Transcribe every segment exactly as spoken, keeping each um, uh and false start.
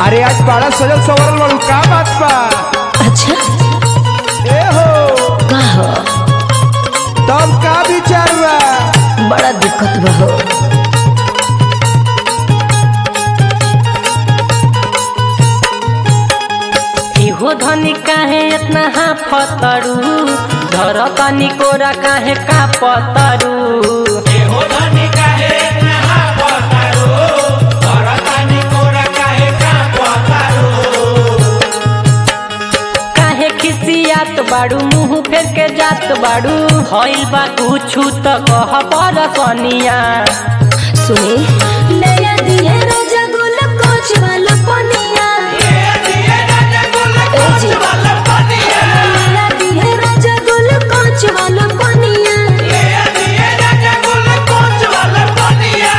अरे आज बड़ा सजल सवरल वालू का बात बा? अच्छा ए हो का हो? तब का विचार बा? बड़ा दिक्कत बा हो। इहो धनी काहे इतना हाफतरू, धर तनी कोरा काहे का पतरू। एहो धनी काहे इतना हाफतरू, धर तनी कोरा काहे का पतरू। काहे खिसियात बाड़ू, मुँह फेर के जात बाड़ू, हईल बा कुछु त कह परसनिया। सुनी ले दिए राजा गुल कोच वाला पनिया, ले दिए राजा गुल कोच वाला पनिया, ले दिए राजा गुल कोच वाला पनिया। ले दिए राजा गुल कोच वाला पनिया।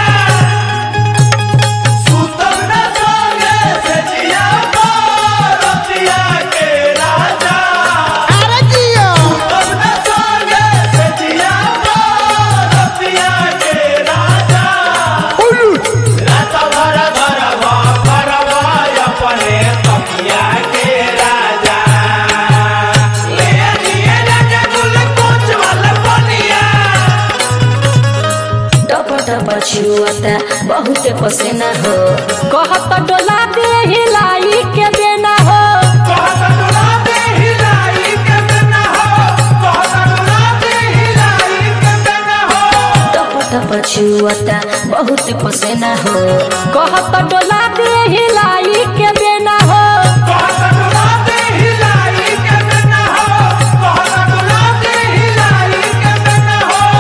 सुतम न सोगे से जिया रतिया के राजा, अरे जियो सुतम न सोगे से जिया रतिया के राजा। उलू रात भर भर भरवा अपने तकिया के राजा। ले दिए राजा गुल कोच वाला पनिया। टप टप छुअता बहुत पसीना हो, कहत डोला दे हिलाई के देना हो। कहत डोला दे हिलाई के देना हो, कहत डोला दे हिलाई के देना हो। टप टप छुअता बहुत पसीना हो। कहत डोला दे हिलाई के देना हो। कहत डोला दे हिलाई के देना हो, कहत डोला दे हिलाई के देना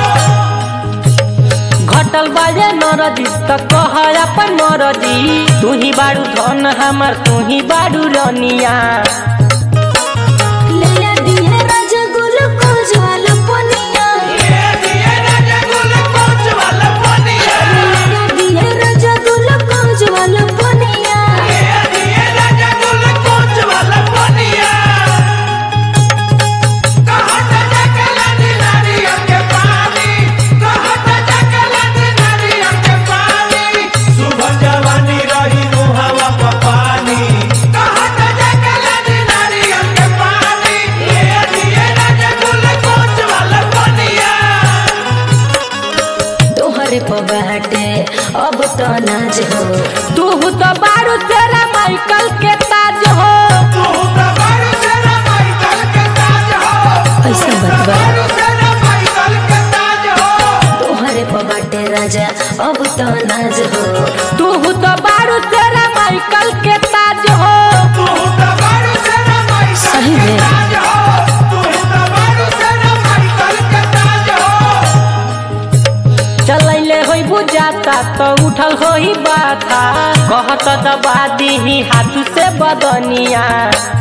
हो। घटल बाजे नरदी त कह अपन मरदी, तू ही बाड़ू धन हमर, तू ही बाड़ू रनिया। ले दिए राजा गुल कोच वाला पनिया, ले दिए राजा गुल कोच वाला पनिया। ले दिए राजा गुल कोच वाला पनिया। ले दिए राजा गुल कोच वाला पनिया। कहत जकला नारियल के पानी, कहत जकला नारियल के पानी, सुबह जवानी रही मुहावा प पानी। कहत जकला नारियल के पानी, ले दिए राजा गुल कोच वाला पनिया। तोहरे पे बाटे अब तो नाज हो, तू तो बाड़ू तेरा माइकल के ताज हो। तू तो बारू सेना माइकल के ताज हो, ऐसा बात बा। बारू सेना माइकल के ताज हो। तोहरे पे बाटे राजा अब तो नाज हो। तू तो बाड़ू तेरा माइकल के ताज हो। तू तो बारू सेना माइकल सही के में। ताज हो, तू तो बारू सेना माइकल के ताज हो। चलैले होई बुझाता तो उठल होई बाथा, कहत दबा दीही हाथ से बदनिया।